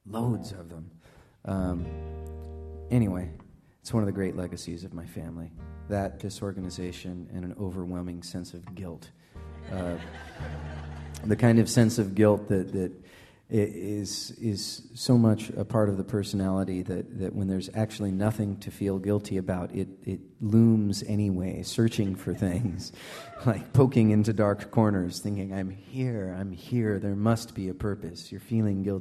loads of them. Anyway, it's one of the great legacies of my family. That disorganization and an overwhelming sense of guilt. The kind of sense of guilt that is so much a part of the personality that when there's actually nothing to feel guilty about, it looms anyway, searching for things, like poking into dark corners, thinking, I'm here, there must be a purpose. You're feeling guilty.